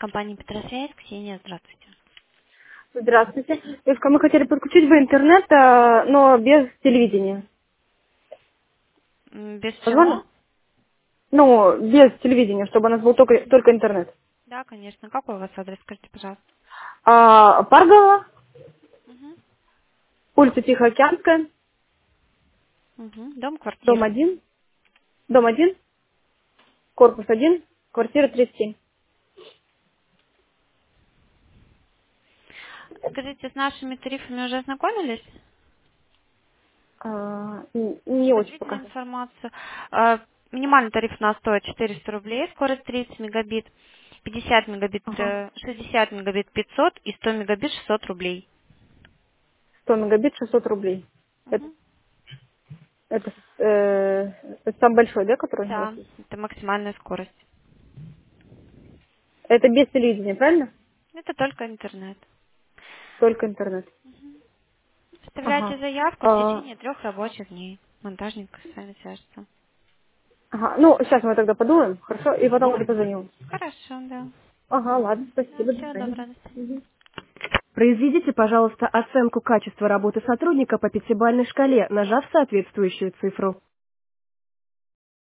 Компания Петросвязь, Ксения, здравствуйте. Здравствуйте. Девушка, мы хотели подключить бы интернет, но без телевидения. Без Возможно? чего? Ну, без телевидения, чтобы у нас был только интернет. Да, конечно. Какой у вас адрес, скажите, пожалуйста. Паргова, Угу. улица Тихоокеанская, Угу. Дом, дом квартира. 1, дом 1, корпус 1, квартира 37. Скажите, с нашими тарифами уже ознакомились? Не очень Смотрите пока. информацию. Минимальный тариф у нас стоит 400 рублей, скорость 30 мегабит, 50 мегабит, Ага. 60 мегабит 500 и 100 мегабит 600 рублей. 100 мегабит 600 рублей. Это, Мгм. это самый большой, да, который у вас Да, есть? это максимальная скорость. Это без телевидения, правильно? Это только интернет. Только интернет. Оставляйте Ага. заявку в течение 3 рабочих дней. Монтажник с вами свяжется. Ага, ну, сейчас мы тогда подумаем, хорошо, и потом уже позвоним. Хорошо, да. Ага, ладно, Да, спасибо, до всего свидания. доброго, до свидания. Мгм. Произведите, пожалуйста, оценку качества работы сотрудника по пятибалльной шкале, нажав соответствующую цифру.